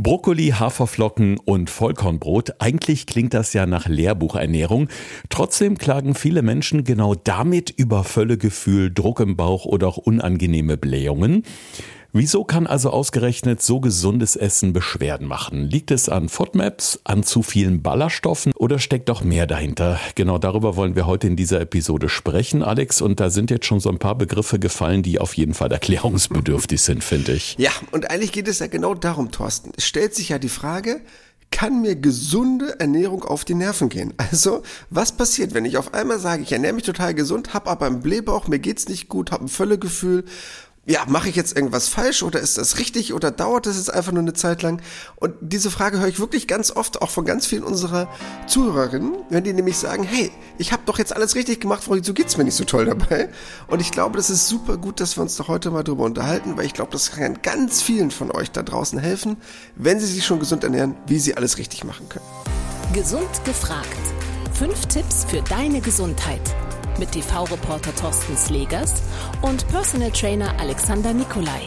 Brokkoli, Haferflocken und Vollkornbrot. Eigentlich klingt das ja nach Lehrbuchernährung. Trotzdem klagen viele Menschen genau damit über Völlegefühl, Druck im Bauch oder auch unangenehme Blähungen. Wieso kann also ausgerechnet so gesundes Essen Beschwerden machen? Liegt es an FODMAPs, an zu vielen Ballaststoffen oder steckt doch mehr dahinter? Genau darüber wollen wir heute in dieser Episode sprechen, Alex. Und da sind jetzt schon so ein paar Begriffe gefallen, die auf jeden Fall erklärungsbedürftig sind, finde ich. Ja, und eigentlich geht es ja genau darum, Thorsten. Es stellt sich ja die Frage, kann mir gesunde Ernährung auf die Nerven gehen? Also, was passiert, wenn ich auf einmal sage, ich ernähre mich total gesund, habe aber einen Blähbauch, mir geht's nicht gut, habe ein Völlegefühl? Ja, mache ich jetzt irgendwas falsch oder ist das richtig oder dauert das jetzt einfach nur eine Zeit lang? Und diese Frage höre ich wirklich ganz oft, auch von ganz vielen unserer Zuhörerinnen, wenn die nämlich sagen, hey, ich habe doch jetzt alles richtig gemacht, wieso geht's mir nicht so toll dabei? Und ich glaube, das ist super gut, dass wir uns doch heute mal drüber unterhalten, weil ich glaube, das kann ganz vielen von euch da draußen helfen, wenn sie sich schon gesund ernähren, wie sie alles richtig machen können. Gesund gefragt. 5 Tipps für deine Gesundheit. Mit TV-Reporter Thorsten Slegers und Personal Trainer Alexander Nikolai.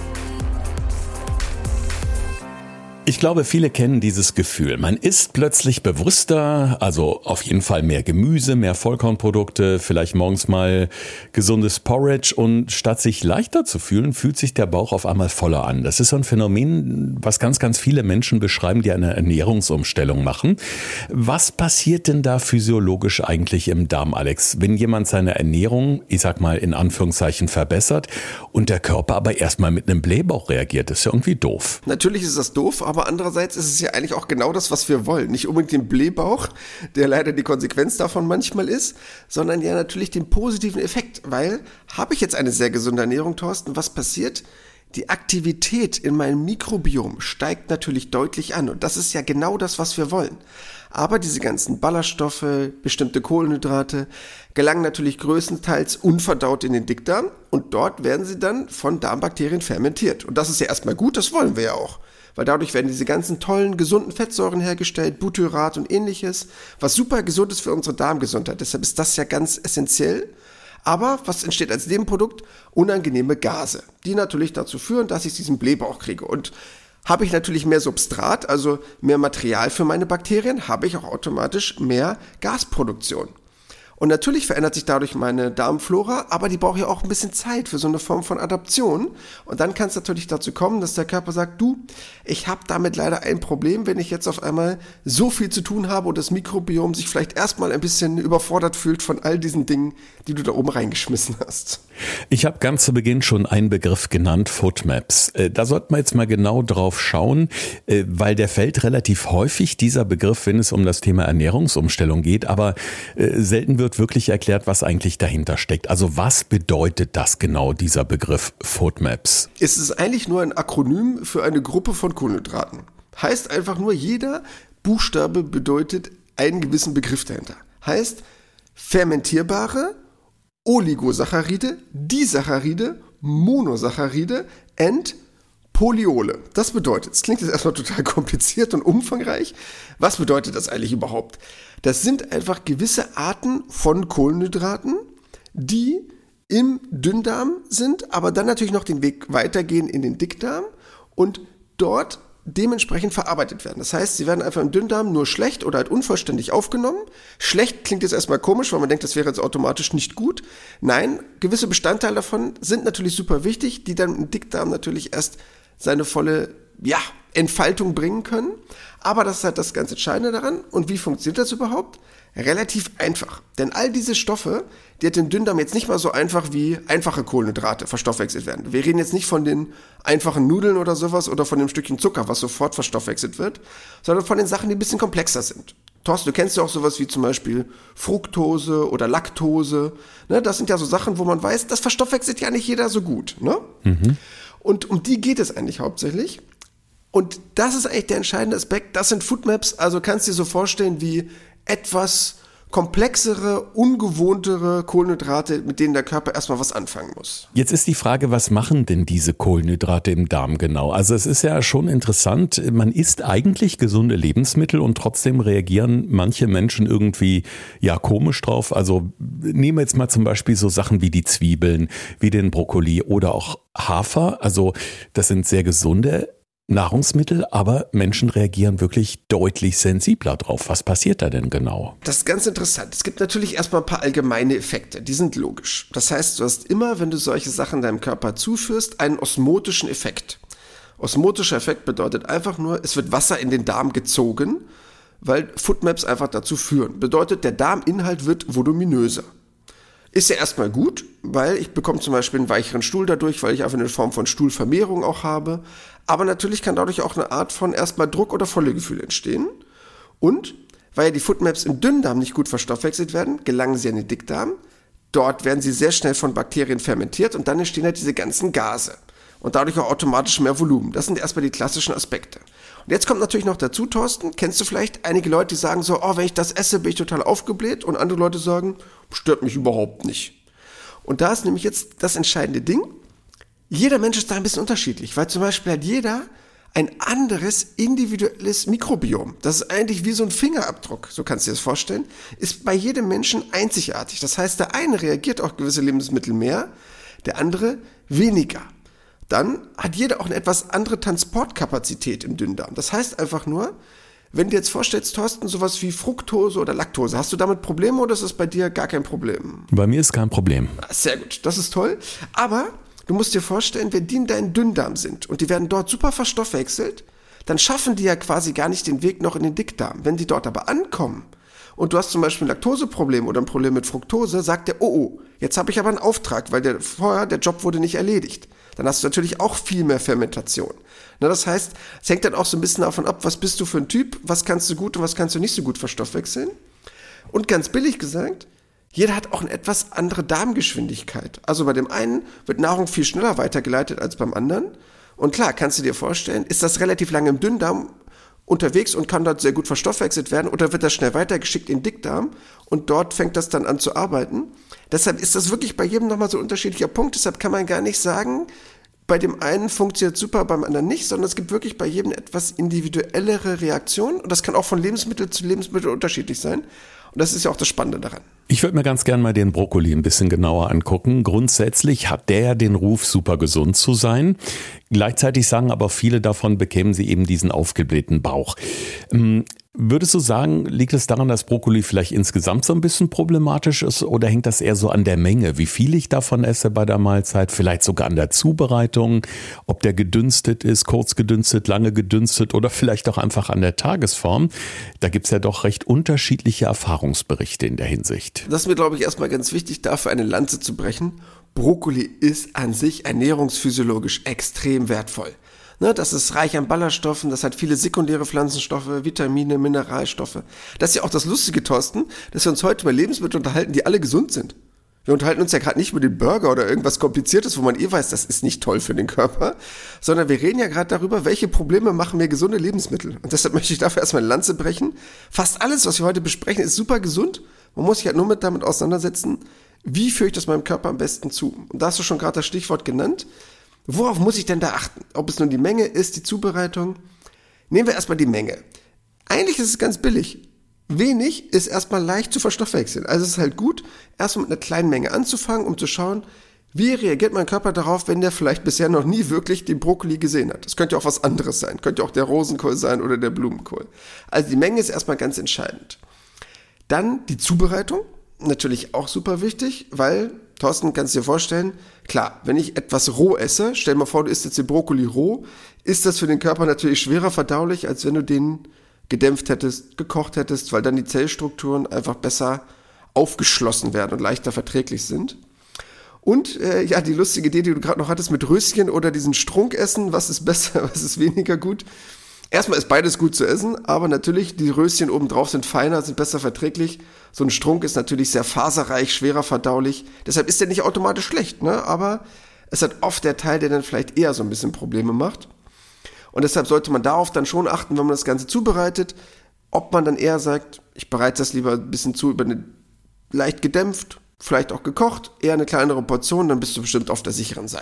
Ich glaube, viele kennen dieses Gefühl. Man isst plötzlich bewusster, also auf jeden Fall mehr Gemüse, mehr Vollkornprodukte, vielleicht morgens mal gesundes Porridge und statt sich leichter zu fühlen, fühlt sich der Bauch auf einmal voller an. Das ist so ein Phänomen, was ganz, ganz viele Menschen beschreiben, die eine Ernährungsumstellung machen. Was passiert denn da physiologisch eigentlich im Darm, Alex, wenn jemand seine Ernährung, ich sag mal in Anführungszeichen, verbessert und der Körper aber erstmal mit einem Blähbauch reagiert? Das ist ja irgendwie doof. Natürlich ist das doof, aber andererseits ist es ja eigentlich auch genau das, was wir wollen. Nicht unbedingt den Blähbauch, der leider die Konsequenz davon manchmal ist, sondern ja natürlich den positiven Effekt. Weil, habe ich jetzt eine sehr gesunde Ernährung, Thorsten, was passiert? Die Aktivität in meinem Mikrobiom steigt natürlich deutlich an und das ist ja genau das, was wir wollen. Aber diese ganzen Ballaststoffe, bestimmte Kohlenhydrate gelangen natürlich größtenteils unverdaut in den Dickdarm und dort werden sie dann von Darmbakterien fermentiert. Und das ist ja erstmal gut, das wollen wir ja auch. Weil dadurch werden diese ganzen tollen, gesunden Fettsäuren hergestellt, Butyrat und ähnliches, was super gesund ist für unsere Darmgesundheit. Deshalb ist das ja ganz essentiell. Aber was entsteht als Nebenprodukt? Unangenehme Gase, die natürlich dazu führen, dass ich diesen Blähbauch kriege. Und habe ich natürlich mehr Substrat, also mehr Material für meine Bakterien, habe ich auch automatisch mehr Gasproduktion. Und natürlich verändert sich dadurch meine Darmflora, aber die braucht ja auch ein bisschen Zeit für so eine Form von Adaption. Und dann kann es natürlich dazu kommen, dass der Körper sagt, du, ich habe damit leider ein Problem, wenn ich jetzt auf einmal so viel zu tun habe und das Mikrobiom sich vielleicht erstmal ein bisschen überfordert fühlt von all diesen Dingen, die du da oben reingeschmissen hast. Ich habe ganz zu Beginn schon einen Begriff genannt, FODMAPs. Da sollten wir jetzt mal genau drauf schauen, weil der fällt relativ häufig, dieser Begriff, wenn es um das Thema Ernährungsumstellung geht, aber selten wird wirklich erklärt, was eigentlich dahinter steckt. Also was bedeutet das genau, dieser Begriff FODMAPs? Es ist eigentlich nur ein Akronym für eine Gruppe von Kohlenhydraten. Heißt einfach nur, jeder Buchstabe bedeutet einen gewissen Begriff dahinter. Heißt fermentierbare Oligosaccharide, Disaccharide, Monosaccharide und Polyole. Das bedeutet, es klingt jetzt erstmal total kompliziert und umfangreich. Was bedeutet das eigentlich überhaupt? Das sind einfach gewisse Arten von Kohlenhydraten, die im Dünndarm sind, aber dann natürlich noch den Weg weitergehen in den Dickdarm und dort dementsprechend verarbeitet werden. Das heißt, sie werden einfach im Dünndarm nur schlecht oder halt unvollständig aufgenommen. Schlecht klingt jetzt erstmal komisch, weil man denkt, das wäre jetzt automatisch nicht gut. Nein, gewisse Bestandteile davon sind natürlich super wichtig, die dann im Dickdarm natürlich erst seine volle, Entfaltung bringen können. Aber das ist halt das ganz Entscheidende daran. Und wie funktioniert das überhaupt? Relativ einfach. Denn all diese Stoffe, die hat im Dünndarm jetzt nicht mal so einfach wie einfache Kohlenhydrate verstoffwechselt werden. Wir reden jetzt nicht von den einfachen Nudeln oder sowas oder von dem Stückchen Zucker, was sofort verstoffwechselt wird, sondern von den Sachen, die ein bisschen komplexer sind. Thorsten, du kennst ja auch sowas wie zum Beispiel Fructose oder Laktose. Ne, das sind ja so Sachen, wo man weiß, das verstoffwechselt ja nicht jeder so gut. Ne? Mhm. Und um die geht es eigentlich hauptsächlich. Und das ist eigentlich der entscheidende Aspekt. Das sind FODMAPs, also kannst du dir so vorstellen wie etwas komplexere, ungewohntere Kohlenhydrate, mit denen der Körper erstmal was anfangen muss. Jetzt ist die Frage, was machen denn diese Kohlenhydrate im Darm genau? Also es ist ja schon interessant, man isst eigentlich gesunde Lebensmittel und trotzdem reagieren manche Menschen irgendwie komisch drauf. Also nehmen wir jetzt mal zum Beispiel so Sachen wie die Zwiebeln, wie den Brokkoli oder auch Hafer. Also das sind sehr gesunde Nahrungsmittel, aber Menschen reagieren wirklich deutlich sensibler drauf. Was passiert da denn genau? Das ist ganz interessant. Es gibt natürlich erstmal ein paar allgemeine Effekte, die sind logisch. Das heißt, du hast immer, wenn du solche Sachen deinem Körper zuführst, einen osmotischen Effekt. Osmotischer Effekt bedeutet einfach nur, es wird Wasser in den Darm gezogen, weil Foodmaps einfach dazu führen. Bedeutet, der Darminhalt wird voluminöser. Ist ja erstmal gut, weil ich bekomme zum Beispiel einen weicheren Stuhl dadurch, weil ich einfach eine Form von Stuhlvermehrung auch habe. Aber natürlich kann dadurch auch eine Art von erstmal Druck- oder Völlegefühl entstehen. Und weil ja die Foodmaps im Dünndarm nicht gut verstoffwechselt werden, gelangen sie in den Dickdarm. Dort werden sie sehr schnell von Bakterien fermentiert und dann entstehen halt diese ganzen Gase. Und dadurch auch automatisch mehr Volumen. Das sind erstmal die klassischen Aspekte. Und jetzt kommt natürlich noch dazu, Thorsten, kennst du vielleicht einige Leute, die sagen so, oh, wenn ich das esse, bin ich total aufgebläht, und andere Leute sagen, stört mich überhaupt nicht. Und da ist nämlich jetzt das entscheidende Ding, jeder Mensch ist da ein bisschen unterschiedlich, weil zum Beispiel hat jeder ein anderes individuelles Mikrobiom. Das ist eigentlich wie so ein Fingerabdruck, so kannst du dir das vorstellen, ist bei jedem Menschen einzigartig. Das heißt, der eine reagiert auf gewisse Lebensmittel mehr, der andere weniger. Dann hat jeder auch eine etwas andere Transportkapazität im Dünndarm. Das heißt einfach nur, wenn du dir jetzt vorstellst, Thorsten, sowas wie Fructose oder Laktose, hast du damit Probleme oder ist das bei dir gar kein Problem? Bei mir ist kein Problem. Sehr gut, das ist toll. Aber du musst dir vorstellen, wenn die in deinem Dünndarm sind und die werden dort super verstoffwechselt, dann schaffen die ja quasi gar nicht den Weg noch in den Dickdarm. Wenn die dort aber ankommen und du hast zum Beispiel ein Laktoseproblem oder ein Problem mit Fructose, sagt der, oh, jetzt habe ich aber einen Auftrag, weil der Job wurde nicht erledigt. Dann hast du natürlich auch viel mehr Fermentation. Na, das heißt, es hängt dann auch so ein bisschen davon ab, was bist du für ein Typ, was kannst du gut und was kannst du nicht so gut verstoffwechseln. Und ganz billig gesagt, jeder hat auch eine etwas andere Darmgeschwindigkeit. Also bei dem einen wird Nahrung viel schneller weitergeleitet als beim anderen. Und klar, kannst du dir vorstellen, ist das relativ lange im Dünndarm unterwegs und kann dort sehr gut verstoffwechselt werden, oder wird das schnell weitergeschickt in den Dickdarm und dort fängt das dann an zu arbeiten. Deshalb ist das wirklich bei jedem nochmal so ein unterschiedlicher Punkt. Deshalb kann man gar nicht sagen, bei dem einen funktioniert super, beim anderen nicht, sondern es gibt wirklich bei jedem etwas individuellere Reaktionen und das kann auch von Lebensmittel zu Lebensmittel unterschiedlich sein. Und das ist ja auch das Spannende daran. Ich würde mir ganz gern mal den Brokkoli ein bisschen genauer angucken. Grundsätzlich hat der den Ruf, super gesund zu sein. Gleichzeitig sagen aber viele davon, bekämen sie eben diesen aufgeblähten Bauch. Würdest du sagen, liegt es daran, dass Brokkoli vielleicht insgesamt so ein bisschen problematisch ist, oder hängt das eher so an der Menge, wie viel ich davon esse bei der Mahlzeit, vielleicht sogar an der Zubereitung, ob der gedünstet ist, kurz gedünstet, lange gedünstet oder vielleicht auch einfach an der Tagesform? Da gibt es ja doch recht unterschiedliche Erfahrungsberichte in der Hinsicht. Das ist mir, glaube ich, erstmal ganz wichtig, dafür eine Lanze zu brechen. Brokkoli ist an sich ernährungsphysiologisch extrem wertvoll. Das ist reich an Ballaststoffen, das hat viele sekundäre Pflanzenstoffe, Vitamine, Mineralstoffe. Das ist ja auch das Lustige, Thorsten, dass wir uns heute über Lebensmittel unterhalten, die alle gesund sind. Wir unterhalten uns ja gerade nicht über den Burger oder irgendwas Kompliziertes, wo man weiß, das ist nicht toll für den Körper, sondern wir reden ja gerade darüber, welche Probleme machen mir gesunde Lebensmittel. Und deshalb möchte ich dafür erstmal eine Lanze brechen. Fast alles, was wir heute besprechen, ist super gesund. Man muss sich halt nur damit auseinandersetzen, wie führe ich das meinem Körper am besten zu. Und da hast du schon gerade das Stichwort genannt. Worauf muss ich denn da achten? Ob es nun die Menge ist, die Zubereitung? Nehmen wir erstmal die Menge. Eigentlich ist es ganz billig. Wenig ist erstmal leicht zu verstoffwechseln. Also es ist halt gut, erstmal mit einer kleinen Menge anzufangen, um zu schauen, wie reagiert mein Körper darauf, wenn der vielleicht bisher noch nie wirklich den Brokkoli gesehen hat. Das könnte auch was anderes sein. Könnte auch der Rosenkohl sein oder der Blumenkohl. Also die Menge ist erstmal ganz entscheidend. Dann die Zubereitung. Natürlich auch super wichtig, weil, Thorsten, kannst du dir vorstellen, klar, wenn ich etwas roh esse, stell dir mal vor, du isst jetzt den Brokkoli roh, ist das für den Körper natürlich schwerer verdaulich, als wenn du den gedämpft hättest, gekocht hättest, weil dann die Zellstrukturen einfach besser aufgeschlossen werden und leichter verträglich sind. Und die lustige Idee, die du gerade noch hattest mit Röschen oder diesen Strunkessen, was ist besser, was ist weniger gut? Erstmal ist beides gut zu essen, aber natürlich, die Röschen obendrauf sind feiner, sind besser verträglich. So ein Strunk ist natürlich sehr faserreich, schwerer verdaulich. Deshalb ist der nicht automatisch schlecht, aber es hat oft der Teil, der dann vielleicht eher so ein bisschen Probleme macht. Und deshalb sollte man darauf dann schon achten, wenn man das Ganze zubereitet, ob man dann eher sagt, ich bereite das lieber ein bisschen zu, über eine leicht gedämpft, vielleicht auch gekocht, eher eine kleinere Portion, dann bist du bestimmt auf der sicheren Seite.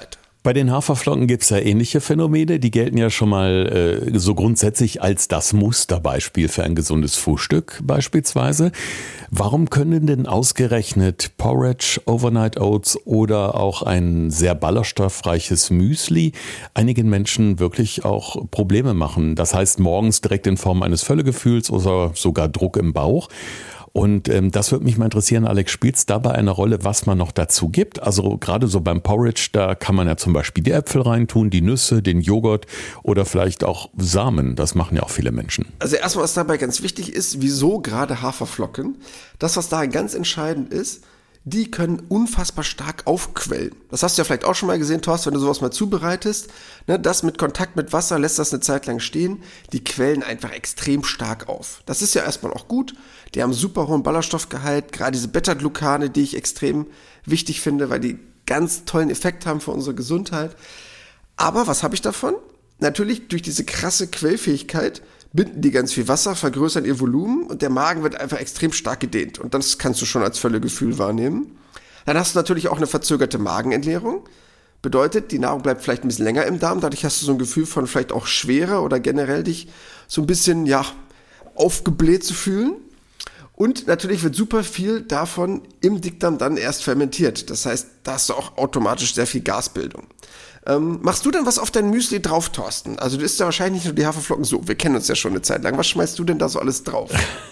Bei den Haferflocken gibt es ja ähnliche Phänomene. Die gelten ja schon mal so grundsätzlich als das Musterbeispiel für ein gesundes Frühstück beispielsweise. Warum können denn ausgerechnet Porridge, Overnight Oats oder auch ein sehr ballaststoffreiches Müsli einigen Menschen wirklich auch Probleme machen? Das heißt morgens direkt in Form eines Völlegefühls oder sogar Druck im Bauch. Und das würde mich mal interessieren, Alex, spielt es dabei eine Rolle, was man noch dazu gibt? Also gerade so beim Porridge, da kann man ja zum Beispiel die Äpfel reintun, die Nüsse, den Joghurt oder vielleicht auch Samen. Das machen ja auch viele Menschen. Also erstmal, was dabei ganz wichtig ist, wieso gerade Haferflocken? Das, was da ganz entscheidend ist, die können unfassbar stark aufquellen. Das hast du ja vielleicht auch schon mal gesehen, Thorsten, wenn du sowas mal zubereitest. Ne, das mit Kontakt mit Wasser lässt das eine Zeit lang stehen. Die quellen einfach extrem stark auf. Das ist ja erstmal auch gut. Die haben super hohen Ballaststoffgehalt. Gerade diese Beta-Glucane, die ich extrem wichtig finde, weil die ganz tollen Effekt haben für unsere Gesundheit. Aber was habe ich davon? Natürlich durch diese krasse Quellfähigkeit binden die ganz viel Wasser, vergrößern ihr Volumen und der Magen wird einfach extrem stark gedehnt. Und das kannst du schon als Völlegefühl wahrnehmen. Dann hast du natürlich auch eine verzögerte Magenentleerung. Bedeutet, die Nahrung bleibt vielleicht ein bisschen länger im Darm. Dadurch hast du so ein Gefühl von vielleicht auch Schwere oder generell dich so ein bisschen, aufgebläht zu fühlen. Und natürlich wird super viel davon im Dickdarm dann erst fermentiert. Das heißt, da hast du auch automatisch sehr viel Gasbildung. Machst du denn was auf dein Müsli drauf, Thorsten? Also du isst ja wahrscheinlich nicht nur die Haferflocken so. Wir kennen uns ja schon eine Zeit lang. Was schmeißt du denn da so alles drauf?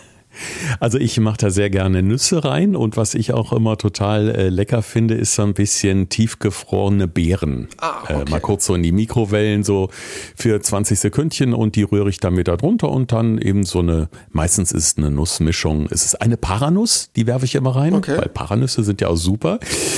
Also ich mache da sehr gerne Nüsse rein und was ich auch immer total lecker finde, ist so ein bisschen tiefgefrorene Beeren. Okay. Mal kurz so in die Mikrowellen so für 20 Sekündchen und die rühre ich dann wieder drunter und dann eben so meistens ist eine Nussmischung, es ist eine Paranuss, die werfe ich immer rein, weil Paranüsse sind ja auch super.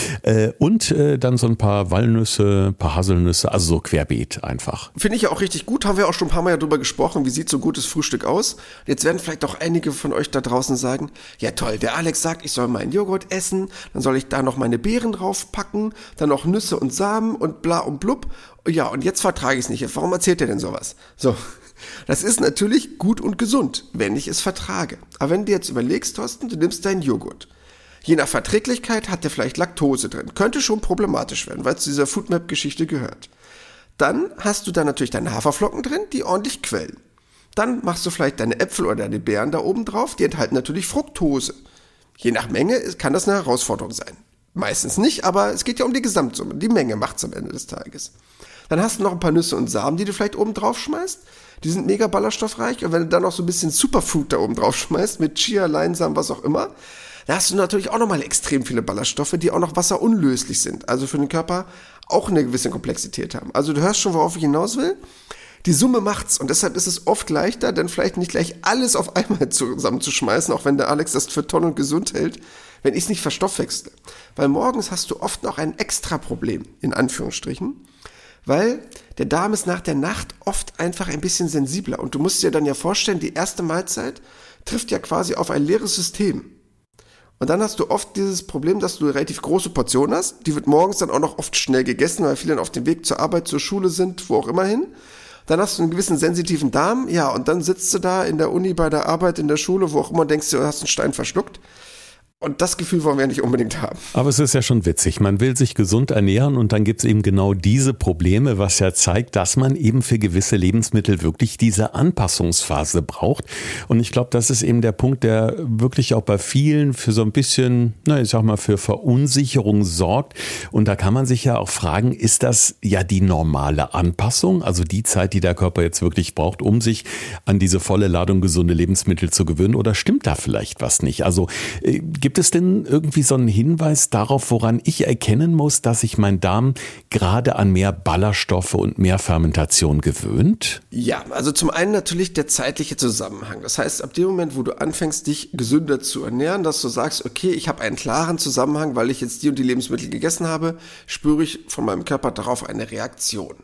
Und dann so ein paar Walnüsse, ein paar Haselnüsse, also so querbeet einfach. Finde ich ja auch richtig gut, haben wir auch schon ein paar Mal darüber gesprochen, wie sieht so gutes Frühstück aus. Jetzt werden vielleicht auch einige von euch da draußen sagen, ja toll, der Alex sagt, ich soll meinen Joghurt essen, dann soll ich da noch meine Beeren draufpacken, dann noch Nüsse und Samen und bla und blub. Ja, und jetzt vertrage ich es nicht. Warum erzählt er denn sowas? So, das ist natürlich gut und gesund, wenn ich es vertrage. Aber wenn du jetzt überlegst, Thorsten, du nimmst deinen Joghurt. Je nach Verträglichkeit hat der vielleicht Laktose drin. Könnte schon problematisch werden, weil es zu dieser Foodmap-Geschichte gehört. Dann hast du da natürlich deine Haferflocken drin, die ordentlich quellen. Dann machst du vielleicht deine Äpfel oder deine Beeren da oben drauf, die enthalten natürlich Fructose. Je nach Menge kann das eine Herausforderung sein. Meistens nicht, aber es geht ja um die Gesamtsumme. Die Menge macht's am Ende des Tages. Dann hast du noch ein paar Nüsse und Samen, die du vielleicht oben drauf schmeißt. Die sind mega ballaststoffreich. Und wenn du dann noch so ein bisschen Superfood da oben drauf schmeißt, mit Chia, Leinsamen, was auch immer, da hast du natürlich auch nochmal extrem viele Ballaststoffe, die auch noch wasserunlöslich sind. Also für den Körper auch eine gewisse Komplexität haben. Also du hörst schon, worauf ich hinaus will. Die Summe macht's und deshalb ist es oft leichter, dann vielleicht nicht gleich alles auf einmal zusammenzuschmeißen, auch wenn der Alex das für toll und gesund hält, wenn ich es nicht verstoffwechsle. Weil morgens hast du oft noch ein extra Problem, in Anführungsstrichen, weil der Darm ist nach der Nacht oft einfach ein bisschen sensibler und du musst dir dann ja vorstellen, die erste Mahlzeit trifft ja quasi auf ein leeres System. Und dann hast du oft dieses Problem, dass du eine relativ große Portion hast, die wird morgens dann auch noch oft schnell gegessen, weil viele dann auf dem Weg zur Arbeit, zur Schule sind, wo auch immer hin. Dann hast du einen gewissen sensitiven Darm, ja, und dann sitzt du da in der Uni, bei der Arbeit, in der Schule, wo auch immer, denkst du hast einen Stein verschluckt. Und das Gefühl wollen wir ja nicht unbedingt haben. Aber es ist ja schon witzig. Man will sich gesund ernähren und dann gibt es eben genau diese Probleme, was ja zeigt, dass man eben für gewisse Lebensmittel wirklich diese Anpassungsphase braucht. Und ich glaube, das ist eben der Punkt, der wirklich auch bei vielen für so ein bisschen, ich sag mal, für Verunsicherung sorgt. Und da kann man sich ja auch fragen, ist das ja die normale Anpassung? Also die Zeit, die der Körper jetzt wirklich braucht, um sich an diese volle Ladung gesunde Lebensmittel zu gewöhnen? Oder stimmt da vielleicht was nicht? Also gibt es denn irgendwie so einen Hinweis darauf, woran ich erkennen muss, dass sich mein Darm gerade an mehr Ballaststoffe und mehr Fermentation gewöhnt? Ja, also zum einen natürlich der zeitliche Zusammenhang. Das heißt, ab dem Moment, wo du anfängst, dich gesünder zu ernähren, dass du sagst, okay, ich habe einen klaren Zusammenhang, weil ich jetzt die und die Lebensmittel gegessen habe, spüre ich von meinem Körper darauf eine Reaktion.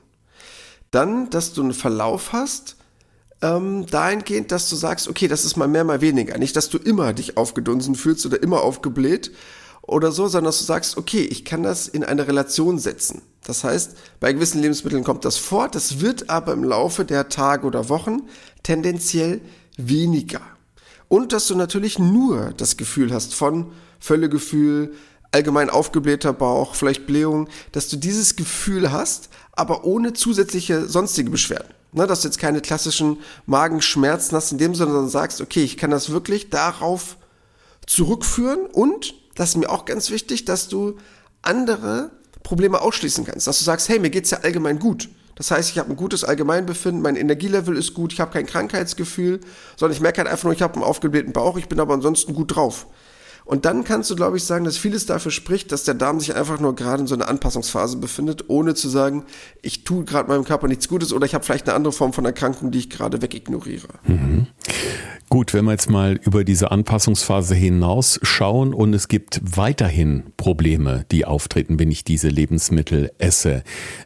Dann, dass du einen Verlauf hast, dahingehend, dass du sagst, okay, das ist mal mehr, mal weniger. Nicht, dass du immer dich aufgedunsen fühlst oder immer aufgebläht oder so, sondern dass du sagst, okay, ich kann das in eine Relation setzen. Das heißt, bei gewissen Lebensmitteln kommt das vor, das wird aber im Laufe der Tage oder Wochen tendenziell weniger. Und dass du natürlich nur das Gefühl hast von Völlegefühl, allgemein aufgeblähter Bauch, vielleicht Blähung, dass du dieses Gefühl hast, aber ohne zusätzliche sonstige Beschwerden. Ne, dass du jetzt keine klassischen Magenschmerzen hast in dem Sinne, sondern sagst, okay, ich kann das wirklich darauf zurückführen und, das ist mir auch ganz wichtig, dass du andere Probleme ausschließen kannst. Dass du sagst, hey, mir geht's ja allgemein gut. Das heißt, ich habe ein gutes Allgemeinbefinden, mein Energielevel ist gut, ich habe kein Krankheitsgefühl, sondern ich merke halt einfach nur, ich habe einen aufgeblähten Bauch, ich bin aber ansonsten gut drauf. Und dann kannst du, glaube ich, sagen, dass vieles dafür spricht, dass der Darm sich einfach nur gerade in so einer Anpassungsphase befindet, ohne zu sagen, ich tue gerade meinem Körper nichts Gutes oder ich habe vielleicht eine andere Form von Erkrankung, die ich gerade wegignoriere. Mhm. Gut, wenn wir jetzt mal über diese Anpassungsphase hinaus schauen und es gibt weiterhin Probleme, die auftreten, wenn ich diese Lebensmittel esse,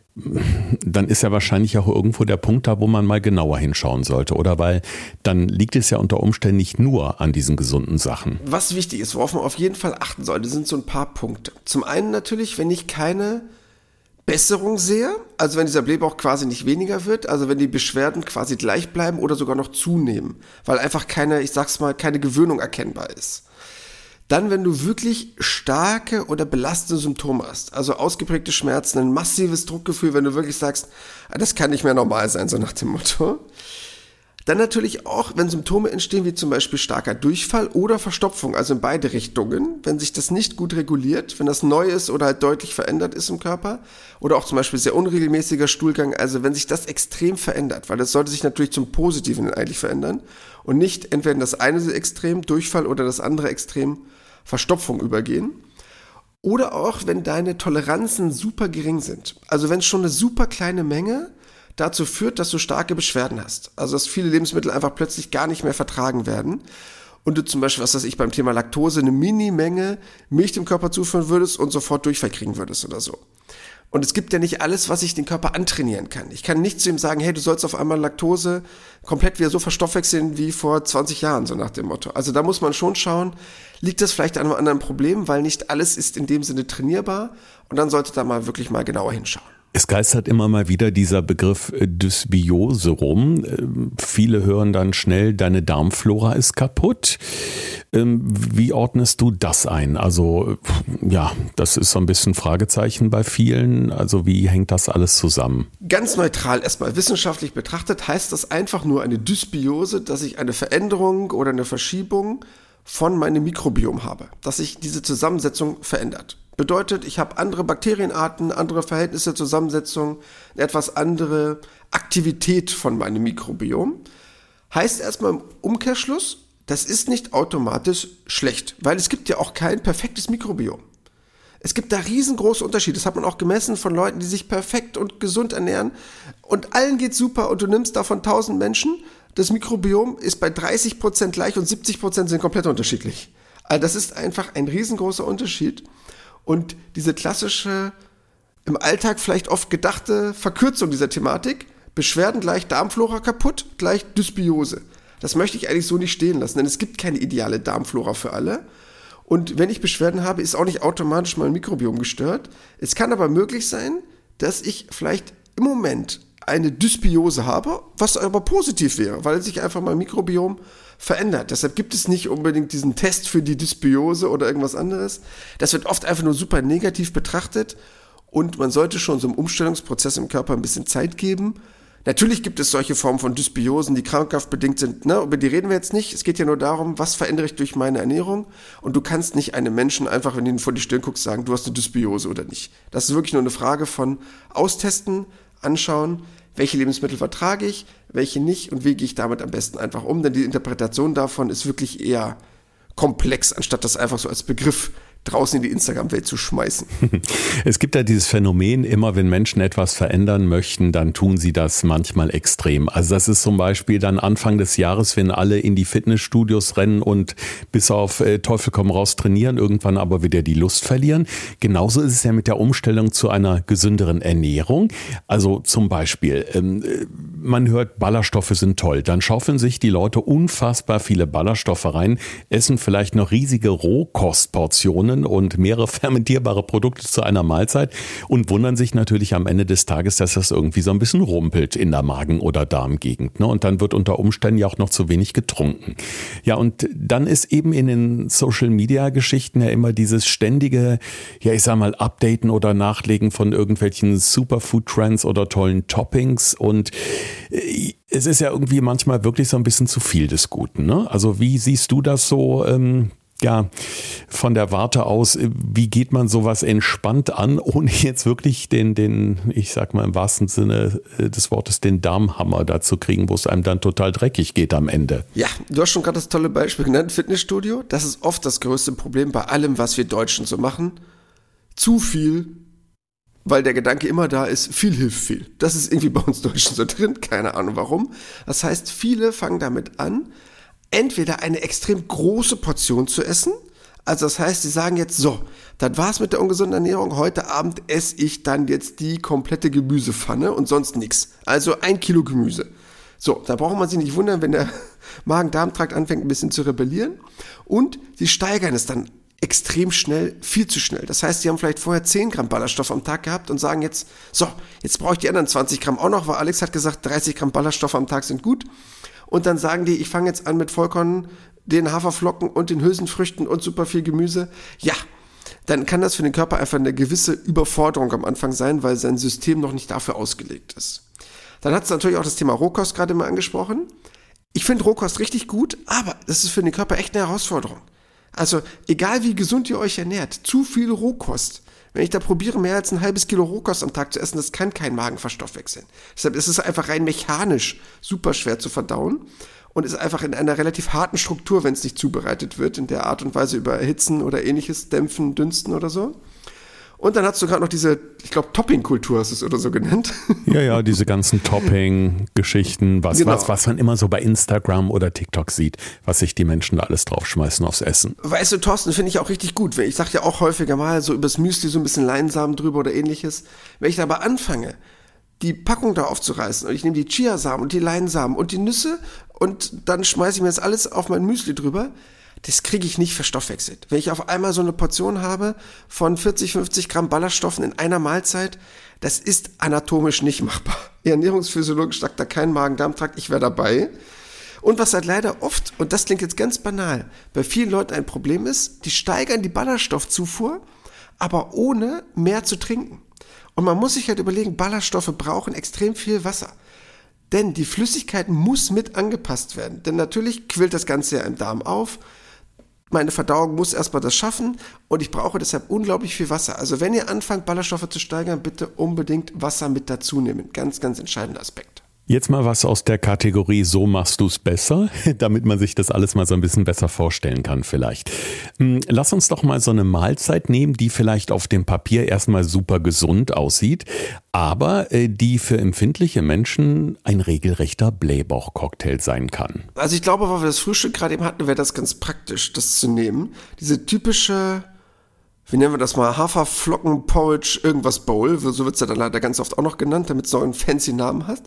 dann ist ja wahrscheinlich auch irgendwo der Punkt da, wo man mal genauer hinschauen sollte, oder? Weil dann liegt es ja unter Umständen nicht nur an diesen gesunden Sachen. Was wichtig ist, worauf man auf jeden Fall achten sollte, sind so ein paar Punkte. Zum einen natürlich, wenn ich keine Besserung sehe, also wenn dieser Blähbauch quasi nicht weniger wird, also wenn die Beschwerden quasi gleich bleiben oder sogar noch zunehmen, weil einfach keine Gewöhnung erkennbar ist. Dann, wenn du wirklich starke oder belastende Symptome hast, also ausgeprägte Schmerzen, ein massives Druckgefühl, wenn du wirklich sagst, das kann nicht mehr normal sein, so nach dem Motto. Dann natürlich auch, wenn Symptome entstehen, wie zum Beispiel starker Durchfall oder Verstopfung, also in beide Richtungen, wenn sich das nicht gut reguliert, wenn das neu ist oder halt deutlich verändert ist im Körper, oder auch zum Beispiel sehr unregelmäßiger Stuhlgang, also wenn sich das extrem verändert, weil das sollte sich natürlich zum Positiven eigentlich verändern und nicht entweder das eine Extrem, Durchfall, oder das andere Extrem, Verstopfung übergehen. Oder auch, wenn deine Toleranzen super gering sind, also wenn es schon eine super kleine Menge dazu führt, dass du starke Beschwerden hast. Also dass viele Lebensmittel einfach plötzlich gar nicht mehr vertragen werden und du zum Beispiel, was weiß ich, beim Thema Laktose eine Mini-Menge Milch dem Körper zuführen würdest und sofort Durchfall kriegen würdest oder so. Und es gibt ja nicht alles, was ich den Körper antrainieren kann. Ich kann nicht zu ihm sagen, hey, du sollst auf einmal Laktose komplett wieder so verstoffwechseln wie vor 20 Jahren, so nach dem Motto. Also da muss man schon schauen, liegt das vielleicht an einem anderen Problem, weil nicht alles ist in dem Sinne trainierbar und dann sollte da mal wirklich mal genauer hinschauen. Es geistert immer mal wieder dieser Begriff Dysbiose rum. Viele hören dann schnell, deine Darmflora ist kaputt. Wie ordnest du das ein? Also ja, das ist so ein bisschen Fragezeichen bei vielen. Also wie hängt das alles zusammen? Ganz neutral erstmal, wissenschaftlich betrachtet, heißt das einfach nur eine Dysbiose, dass ich eine Veränderung oder eine Verschiebung von meinem Mikrobiom habe, dass sich diese Zusammensetzung verändert. Bedeutet, ich habe andere Bakterienarten, andere Verhältnisse, Zusammensetzung, etwas andere Aktivität von meinem Mikrobiom. Heißt erstmal im Umkehrschluss, das ist nicht automatisch schlecht, weil es gibt ja auch kein perfektes Mikrobiom. Es gibt da riesengroße Unterschiede, das hat man auch gemessen von Leuten, die sich perfekt und gesund ernähren und allen geht's super und du nimmst davon 1000 Menschen, das Mikrobiom ist bei 30% gleich und 70% sind komplett unterschiedlich. Also das ist einfach ein riesengroßer Unterschied. Und diese klassische, im Alltag vielleicht oft gedachte Verkürzung dieser Thematik, Beschwerden gleich Darmflora kaputt, gleich Dysbiose. Das möchte ich eigentlich so nicht stehen lassen, denn es gibt keine ideale Darmflora für alle. Und wenn ich Beschwerden habe, ist auch nicht automatisch mein Mikrobiom gestört. Es kann aber möglich sein, dass ich vielleicht im Moment eine Dysbiose habe, was aber positiv wäre, weil sich einfach mein Mikrobiom verändert. Deshalb gibt es nicht unbedingt diesen Test für die Dysbiose oder irgendwas anderes. Das wird oft einfach nur super negativ betrachtet und man sollte schon so einem Umstellungsprozess im Körper ein bisschen Zeit geben. Natürlich gibt es solche Formen von Dysbiosen, die krankhaftbedingt sind, ne? Über die reden wir jetzt nicht. Es geht ja nur darum, was verändere ich durch meine Ernährung und du kannst nicht einem Menschen einfach, wenn du ihn vor die Stirn guckst, sagen, du hast eine Dysbiose oder nicht. Das ist wirklich nur eine Frage von Austesten, anschauen, welche Lebensmittel vertrage ich, welche nicht und wie gehe ich damit am besten einfach um, denn die Interpretation davon ist wirklich eher komplex, anstatt das einfach so als Begriff draußen in die Instagram-Welt zu schmeißen. Es gibt ja dieses Phänomen, immer wenn Menschen etwas verändern möchten, dann tun sie das manchmal extrem. Also das ist zum Beispiel dann Anfang des Jahres, wenn alle in die Fitnessstudios rennen und bis auf Teufel komm raus trainieren, irgendwann aber wieder die Lust verlieren. Genauso ist es ja mit der Umstellung zu einer gesünderen Ernährung. Also zum Beispiel, man hört, Ballaststoffe sind toll. Dann schaufeln sich die Leute unfassbar viele Ballaststoffe rein, essen vielleicht noch riesige Rohkostportionen Portionen und mehrere fermentierbare Produkte zu einer Mahlzeit und wundern sich natürlich am Ende des Tages, dass das irgendwie so ein bisschen rumpelt in der Magen- oder Darmgegend. Ne? Und dann wird unter Umständen ja auch noch zu wenig getrunken. Ja, und dann ist eben in den Social-Media-Geschichten ja immer dieses ständige, ja ich sag mal, Updaten oder Nachlegen von irgendwelchen Superfood-Trends oder tollen Toppings. Und es ist ja irgendwie manchmal wirklich so ein bisschen zu viel des Guten. Ne? Also wie siehst du das so? Ja, von der Warte aus, wie geht man sowas entspannt an, ohne jetzt wirklich den, ich sag mal im wahrsten Sinne des Wortes, den Darmhammer dazu kriegen, wo es einem dann total dreckig geht am Ende? Ja, du hast schon gerade das tolle Beispiel genannt, Fitnessstudio. Das ist oft das größte Problem bei allem, was wir Deutschen so machen. Zu viel, weil der Gedanke immer da ist, viel hilft viel. Das ist irgendwie bei uns Deutschen so drin, keine Ahnung warum. Das heißt, viele fangen damit an, entweder eine extrem große Portion zu essen, also das heißt, sie sagen jetzt so, das war's mit der ungesunden Ernährung, heute Abend esse ich dann jetzt die komplette Gemüsepfanne und sonst nichts. Also 1 Kilo Gemüse. So, da braucht man sich nicht wundern, wenn der Magen-Darm-Trakt anfängt ein bisschen zu rebellieren und sie steigern es dann extrem schnell, viel zu schnell. Das heißt, sie haben vielleicht vorher 10 Gramm Ballaststoff am Tag gehabt und sagen jetzt, so, jetzt brauche ich die anderen 20 Gramm auch noch, weil Alex hat gesagt, 30 Gramm Ballaststoff am Tag sind gut. Und dann sagen die, ich fange jetzt an mit Vollkorn, den Haferflocken und den Hülsenfrüchten und super viel Gemüse. Ja, dann kann das für den Körper einfach eine gewisse Überforderung am Anfang sein, weil sein System noch nicht dafür ausgelegt ist. Dann hat es natürlich auch das Thema Rohkost gerade mal angesprochen. Ich finde Rohkost richtig gut, aber das ist für den Körper echt eine Herausforderung. Also egal wie gesund ihr euch ernährt, zu viel Rohkost. Wenn ich da probiere, mehr als ein halbes Kilo Rohkost am Tag zu essen, das kann kein Magen verstoffwechseln. Deshalb ist es einfach rein mechanisch super schwer zu verdauen und ist einfach in einer relativ harten Struktur, wenn es nicht zubereitet wird, in der Art und Weise über Erhitzen oder ähnliches, Dämpfen, Dünsten oder so. Und dann hast du gerade noch diese, ich glaube, Topping-Kultur hast du es oder so genannt. Ja, diese ganzen Topping-Geschichten, Genau. was man immer so bei Instagram oder TikTok sieht, was sich die Menschen da alles draufschmeißen aufs Essen. Weißt du, Thorsten, finde ich auch richtig gut. Ich sage ja auch häufiger mal so übers Müsli so ein bisschen Leinsamen drüber oder ähnliches. Wenn ich da aber anfange, die Packung da aufzureißen und ich nehme die Chiasamen und die Leinsamen und die Nüsse und dann schmeiße ich mir das alles auf mein Müsli drüber, das kriege ich nicht verstoffwechselt. Wenn ich auf einmal so eine Portion habe von 40, 50 Gramm Ballaststoffen in einer Mahlzeit, das ist anatomisch nicht machbar. Ernährungsphysiologisch sagt da kein Magen-Darm-Trakt, ich wäre dabei. Und was halt leider oft, und das klingt jetzt ganz banal, bei vielen Leuten ein Problem ist, die steigern die Ballaststoffzufuhr, aber ohne mehr zu trinken. Und man muss sich halt überlegen, Ballaststoffe brauchen extrem viel Wasser. Denn die Flüssigkeit muss mit angepasst werden. Denn natürlich quillt das Ganze ja im Darm auf. Meine Verdauung muss erstmal das schaffen und ich brauche deshalb unglaublich viel Wasser. Also wenn ihr anfangt, Ballaststoffe zu steigern, bitte unbedingt Wasser mit dazu nehmen. Ganz, ganz entscheidender Aspekt. Jetzt mal was aus der Kategorie so machst du's besser, damit man sich das alles mal so ein bisschen besser vorstellen kann vielleicht. Lass uns doch mal so eine Mahlzeit nehmen, die vielleicht auf dem Papier erstmal super gesund aussieht, aber die für empfindliche Menschen ein regelrechter Blähbauch-Cocktail sein kann. Also ich glaube, weil wir das Frühstück gerade eben hatten, wäre das ganz praktisch, das zu nehmen. Diese typische, wie nennen wir das mal, Haferflocken, Porridge, irgendwas Bowl, so wird es ja dann leider ganz oft auch noch genannt, damit es noch einen fancy Namen hat.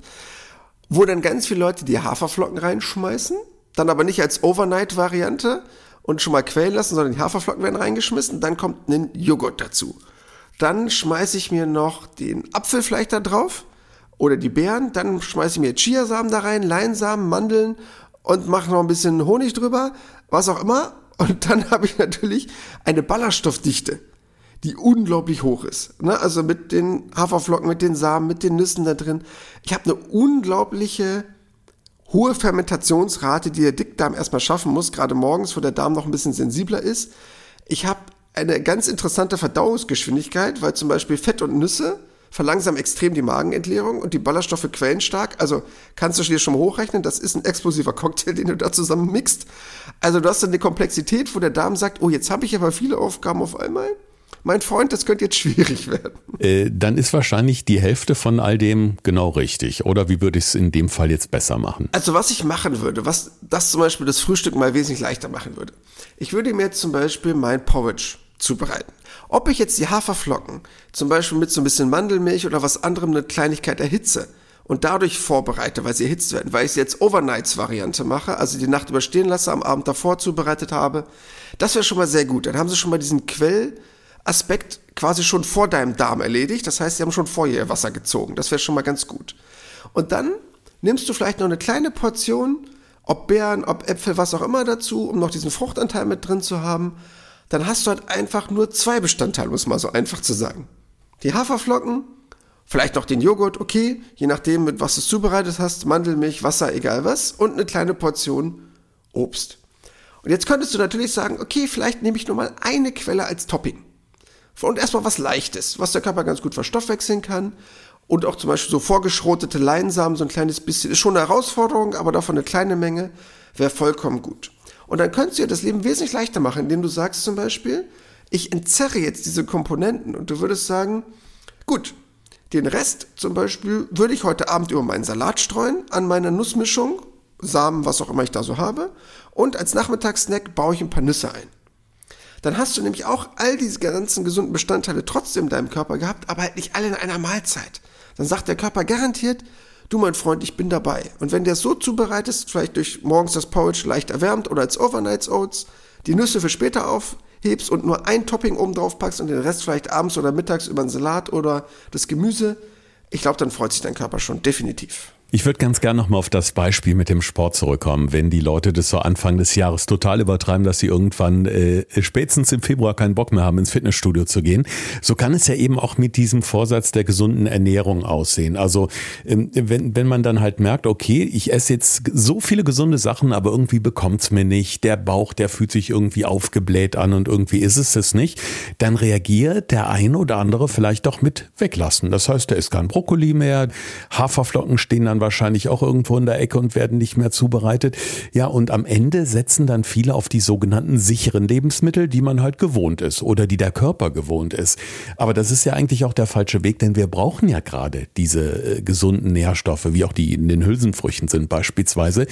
Wo dann ganz viele Leute die Haferflocken reinschmeißen, dann aber nicht als Overnight-Variante und schon mal quellen lassen, sondern die Haferflocken werden reingeschmissen, dann kommt ein Joghurt dazu. Dann schmeiße ich mir noch den Apfel vielleicht da drauf oder die Beeren, dann schmeiße ich mir Chiasamen da rein, Leinsamen, Mandeln und mache noch ein bisschen Honig drüber, was auch immer. Und dann habe ich natürlich eine Ballaststoffdichte, die unglaublich hoch ist. Ne? Also mit den Haferflocken, mit den Samen, mit den Nüssen da drin. Ich habe eine unglaubliche hohe Fermentationsrate, die der Dickdarm erstmal schaffen muss, gerade morgens, wo der Darm noch ein bisschen sensibler ist. Ich habe eine ganz interessante Verdauungsgeschwindigkeit, weil zum Beispiel Fett und Nüsse verlangsamen extrem die Magenentleerung und die Ballaststoffe quellen stark. Also kannst du dir schon mal hochrechnen, das ist ein explosiver Cocktail, den du da zusammen mixt. Also du hast dann eine Komplexität, wo der Darm sagt, oh, jetzt habe ich aber viele Aufgaben auf einmal. Mein Freund, das könnte jetzt schwierig werden. Dann ist wahrscheinlich die Hälfte von all dem genau richtig. Oder wie würde ich es in dem Fall jetzt besser machen? Also was ich machen würde, was das zum Beispiel das Frühstück mal wesentlich leichter machen würde. Ich würde mir jetzt zum Beispiel mein Porridge zubereiten. Ob ich jetzt die Haferflocken zum Beispiel mit so ein bisschen Mandelmilch oder was anderem eine Kleinigkeit erhitze und dadurch vorbereite, weil sie erhitzt werden, weil ich sie jetzt Overnights-Variante mache, also die Nacht überstehen lasse, am Abend davor zubereitet habe, das wäre schon mal sehr gut. Dann haben sie schon mal diesen Quellaspekt quasi schon vor deinem Darm erledigt, das heißt, sie haben schon vorher ihr Wasser gezogen, das wäre schon mal ganz gut. Und dann nimmst du vielleicht noch eine kleine Portion, ob Beeren, ob Äpfel, was auch immer dazu, um noch diesen Fruchtanteil mit drin zu haben. Dann hast du halt einfach nur 2 Bestandteile, um es mal so einfach zu sagen. Die Haferflocken, vielleicht noch den Joghurt, okay, je nachdem, mit was du es zubereitet hast, Mandelmilch, Wasser, egal was, und eine kleine Portion Obst. Und jetzt könntest du natürlich sagen, okay, vielleicht nehme ich nur mal eine Quelle als Topping. Und erstmal was Leichtes, was der Körper ganz gut verstoffwechseln kann. Und auch zum Beispiel so vorgeschrotete Leinsamen, so ein kleines bisschen, ist schon eine Herausforderung, aber davon eine kleine Menge wäre vollkommen gut. Und dann könntest du dir das Leben wesentlich leichter machen, indem du sagst zum Beispiel, ich entzerre jetzt diese Komponenten und du würdest sagen, gut, den Rest zum Beispiel würde ich heute Abend über meinen Salat streuen, an meiner Nussmischung, Samen, was auch immer ich da so habe, und als Nachmittagssnack baue ich ein paar Nüsse ein. Dann hast du nämlich auch all diese ganzen gesunden Bestandteile trotzdem in deinem Körper gehabt, aber halt nicht alle in einer Mahlzeit. Dann sagt der Körper garantiert, du mein Freund, ich bin dabei. Und wenn du es so zubereitest, vielleicht durch morgens das Porridge leicht erwärmt oder als Overnight Oats, die Nüsse für später aufhebst und nur ein Topping oben drauf packst und den Rest vielleicht abends oder mittags über einen Salat oder das Gemüse, ich glaube, dann freut sich dein Körper schon definitiv. Ich würde ganz gerne nochmal auf das Beispiel mit dem Sport zurückkommen, wenn die Leute das so Anfang des Jahres total übertreiben, dass sie irgendwann spätestens im Februar keinen Bock mehr haben, ins Fitnessstudio zu gehen. So kann es ja eben auch mit diesem Vorsatz der gesunden Ernährung aussehen. Also wenn man dann halt merkt, okay, ich esse jetzt so viele gesunde Sachen, aber irgendwie bekommt's mir nicht, der Bauch, der fühlt sich irgendwie aufgebläht an und irgendwie ist es nicht, dann reagiert der eine oder andere vielleicht doch mit weglassen. Das heißt, der isst kein Brokkoli mehr, Haferflocken stehen dann wahrscheinlich auch irgendwo in der Ecke und werden nicht mehr zubereitet. Ja, und am Ende setzen dann viele auf die sogenannten sicheren Lebensmittel, die man halt gewohnt ist oder die der Körper gewohnt ist. Aber das ist ja eigentlich auch der falsche Weg, denn wir brauchen ja gerade diese gesunden Nährstoffe, wie auch die in den Hülsenfrüchten sind beispielsweise.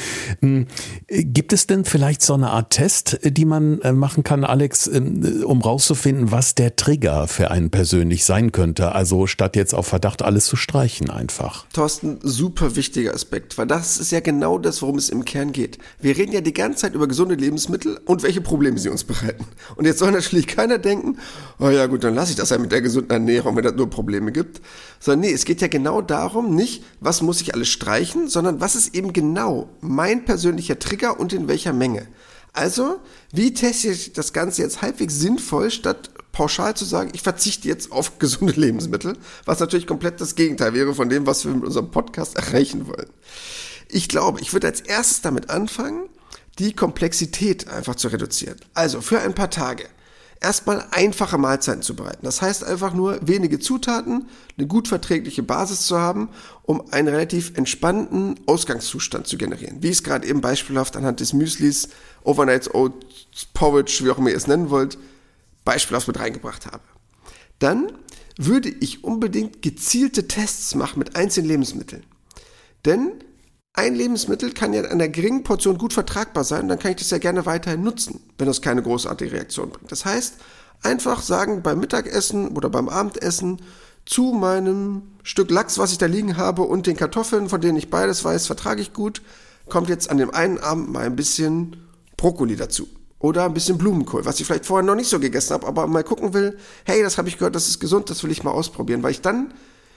Gibt es denn vielleicht so eine Art Test, die man machen kann, Alex, um rauszufinden, was der Trigger für einen persönlich sein könnte? Also statt jetzt auf Verdacht alles zu streichen einfach. Thorsten, super wichtiger Aspekt, weil das ist ja genau das, worum es im Kern geht. Wir reden ja die ganze Zeit über gesunde Lebensmittel und welche Probleme sie uns bereiten. Und jetzt soll natürlich keiner denken, oh ja gut, dann lasse ich das ja mit der gesunden Ernährung, wenn das nur Probleme gibt. Sondern nee, es geht ja genau darum, nicht, was muss ich alles streichen, sondern was ist eben genau mein persönlicher Trigger und in welcher Menge. Also, wie teste ich das Ganze jetzt halbwegs sinnvoll, statt pauschal zu sagen, ich verzichte jetzt auf gesunde Lebensmittel, was natürlich komplett das Gegenteil wäre von dem, was wir mit unserem Podcast erreichen wollen. Ich glaube, ich würde als erstes damit anfangen, die Komplexität einfach zu reduzieren. Also für ein paar Tage erstmal einfache Mahlzeiten zu bereiten. Das heißt einfach nur wenige Zutaten, eine gut verträgliche Basis zu haben, um einen relativ entspannten Ausgangszustand zu generieren. Wie ich es gerade eben beispielhaft anhand des Müslis, Overnight Oats, Porridge, wie auch immer ihr es nennen wollt, beispielhaft mit reingebracht habe. Dann würde ich unbedingt gezielte Tests machen mit einzelnen Lebensmitteln. Denn ein Lebensmittel kann ja in einer geringen Portion gut vertragbar sein und dann kann ich das ja gerne weiterhin nutzen, wenn das keine großartige Reaktion bringt. Das heißt, einfach sagen beim Mittagessen oder beim Abendessen zu meinem Stück Lachs, was ich da liegen habe und den Kartoffeln, von denen ich beides weiß, vertrage ich gut, kommt jetzt an dem einen Abend mal ein bisschen Brokkoli dazu. Oder ein bisschen Blumenkohl, was ich vielleicht vorher noch nicht so gegessen habe, aber mal gucken will, hey, das habe ich gehört, das ist gesund, das will ich mal ausprobieren, weil ich dann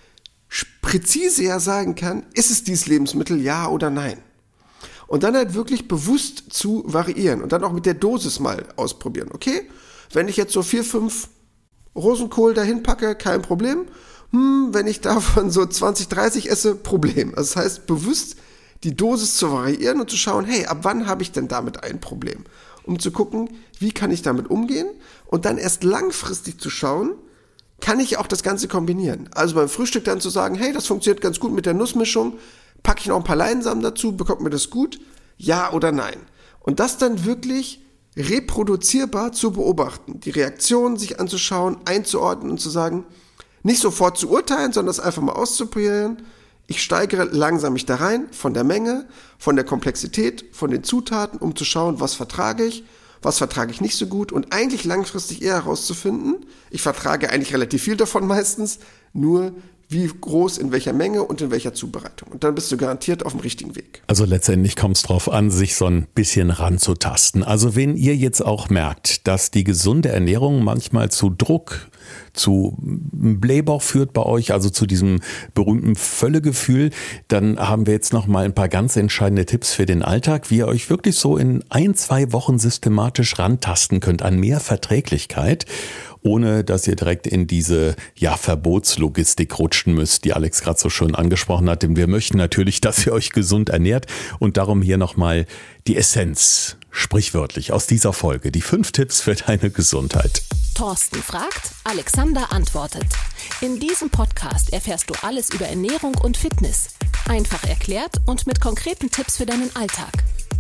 präzise ja sagen kann, ist es dieses Lebensmittel, ja oder nein. Und dann halt wirklich bewusst zu variieren und dann auch mit der Dosis mal ausprobieren, okay? Wenn ich jetzt so 4, 5 Rosenkohl dahin packe, kein Problem. Wenn ich davon so 20, 30 esse, Problem. Also das heißt, bewusst die Dosis zu variieren und zu schauen, hey, ab wann habe ich denn damit ein Problem? Um zu gucken, wie kann ich damit umgehen und dann erst langfristig zu schauen, kann ich auch das Ganze kombinieren. Also beim Frühstück dann zu sagen, hey, das funktioniert ganz gut mit der Nussmischung, packe ich noch ein paar Leinsamen dazu, bekommt mir das gut? Ja oder nein? Und das dann wirklich reproduzierbar zu beobachten, die Reaktionen sich anzuschauen, einzuordnen und zu sagen, nicht sofort zu urteilen, sondern das einfach mal auszuprobieren. Ich steigere langsam mich da rein, von der Menge, von der Komplexität, von den Zutaten, um zu schauen, was vertrage ich nicht so gut und eigentlich langfristig eher herauszufinden, ich vertrage eigentlich relativ viel davon meistens, nur Wie groß, in welcher Menge und in welcher Zubereitung. Und dann bist du garantiert auf dem richtigen Weg. Also letztendlich kommt es drauf an, sich so ein bisschen ranzutasten. Also wenn ihr jetzt auch merkt, dass die gesunde Ernährung manchmal zu Druck, zu Blähbauch führt bei euch, also zu diesem berühmten Völlegefühl, dann haben wir jetzt noch mal ein paar ganz entscheidende Tipps für den Alltag, wie ihr euch wirklich so in 1-2 Wochen systematisch rantasten könnt an mehr Verträglichkeit, ohne dass ihr direkt in diese Verbotslogistik rutschen müsst, die Alex gerade so schön angesprochen hat. Denn wir möchten natürlich, dass ihr euch gesund ernährt und darum hier nochmal die Essenz, sprichwörtlich aus dieser Folge, die 5 Tipps für deine Gesundheit. Thorsten fragt, Alexander antwortet. In diesem Podcast erfährst du alles über Ernährung und Fitness. Einfach erklärt und mit konkreten Tipps für deinen Alltag.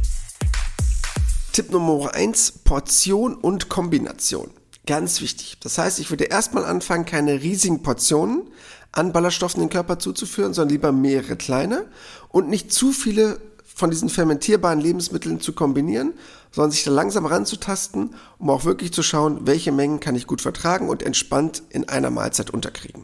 Tipp Nummer 1, Portion und Kombination. Ganz wichtig. Das heißt, ich würde erstmal anfangen, keine riesigen Portionen an Ballaststoffen in den Körper zuzuführen, sondern lieber mehrere kleine und nicht zu viele von diesen fermentierbaren Lebensmitteln zu kombinieren, sondern sich da langsam ranzutasten, um auch wirklich zu schauen, welche Mengen kann ich gut vertragen und entspannt in einer Mahlzeit unterkriegen.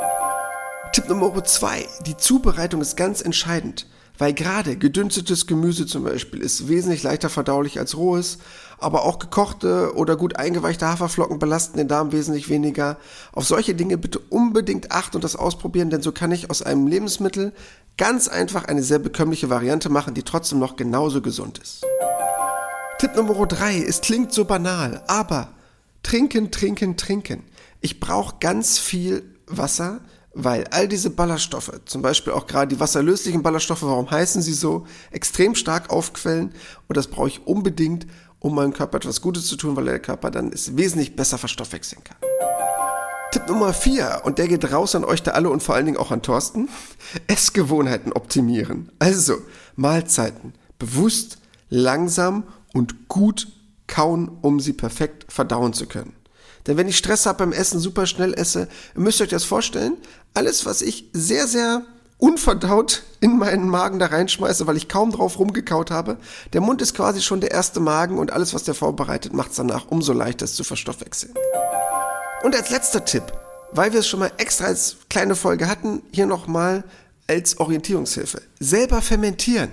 Tipp Nummer 2, die Zubereitung ist ganz entscheidend, weil gerade gedünstetes Gemüse zum Beispiel ist wesentlich leichter verdaulich als rohes, aber auch gekochte oder gut eingeweichte Haferflocken belasten den Darm wesentlich weniger. Auf solche Dinge bitte unbedingt achten und das ausprobieren, denn so kann ich aus einem Lebensmittel ganz einfach eine sehr bekömmliche Variante machen, die trotzdem noch genauso gesund ist. Tipp Nummer 3, es klingt so banal, aber trinken. Ich brauche ganz viel Wasser, weil all diese Ballaststoffe, zum Beispiel auch gerade die wasserlöslichen Ballaststoffe, warum heißen sie so, extrem stark aufquellen und das brauche ich unbedingt, um meinem Körper etwas Gutes zu tun, weil der Körper dann es wesentlich besser verstoffwechseln kann. Tipp Nummer 4, und der geht raus an euch da alle und vor allen Dingen auch an Thorsten, Essgewohnheiten optimieren. Also Mahlzeiten bewusst, langsam und gut kauen, um sie perfekt verdauen zu können. Denn wenn ich Stress habe beim Essen, super schnell esse, müsst ihr euch das vorstellen, alles, was ich sehr, sehr unverdaut in meinen Magen da reinschmeiße, weil ich kaum drauf rumgekaut habe, der Mund ist quasi schon der erste Magen und alles, was der vorbereitet, macht es danach umso leichter, es zu verstoffwechseln. Und als letzter Tipp, weil wir es schon mal extra als kleine Folge hatten, hier nochmal als Orientierungshilfe. Selber fermentieren.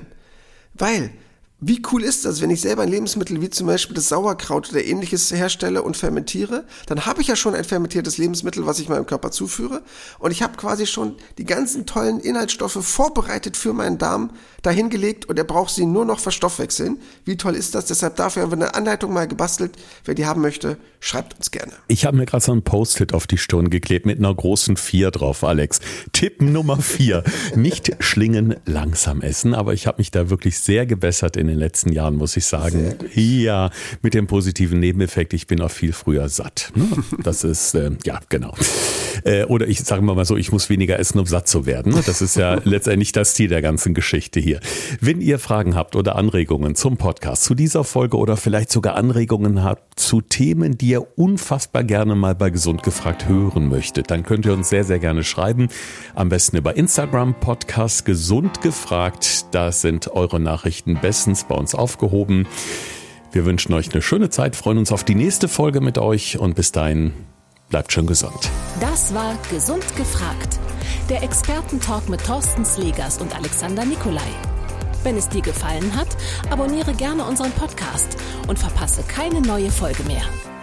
Weil, wie cool ist das, wenn ich selber ein Lebensmittel wie zum Beispiel das Sauerkraut oder ähnliches herstelle und fermentiere, dann habe ich ja schon ein fermentiertes Lebensmittel, was ich meinem Körper zuführe und ich habe quasi schon die ganzen tollen Inhaltsstoffe vorbereitet für meinen Darm dahingelegt und er braucht sie nur noch verstoffwechseln. Wie toll ist das? Deshalb dafür haben wir eine Anleitung mal gebastelt. Wer die haben möchte, schreibt uns gerne. Ich habe mir gerade so ein Post-it auf die Stirn geklebt mit einer großen 4 drauf, Alex. Tipp Nummer 4, nicht schlingen, langsam essen, aber ich habe mich da wirklich sehr gebessert in den letzten Jahren, muss ich sagen. Ja, mit dem positiven Nebeneffekt, ich bin auch viel früher satt. Das ist, genau. Oder ich sage mal so, ich muss weniger essen, um satt zu werden. Das ist ja letztendlich das Ziel der ganzen Geschichte hier. Wenn ihr Fragen habt oder Anregungen zum Podcast, zu dieser Folge oder vielleicht sogar Anregungen habt zu Themen, die ihr unfassbar gerne mal bei Gesund gefragt hören möchtet, dann könnt ihr uns sehr, sehr gerne schreiben. Am besten über Instagram, Podcast Gesund gefragt. Da sind eure Nachrichten bestens bei uns aufgehoben. Wir wünschen euch eine schöne Zeit, freuen uns auf die nächste Folge mit euch und bis dahin bleibt schön gesund. Das war Gesund gefragt, der Expertentalk mit Thorsten Slegers und Alexander Nikolai. Wenn es dir gefallen hat, abonniere gerne unseren Podcast und verpasse keine neue Folge mehr.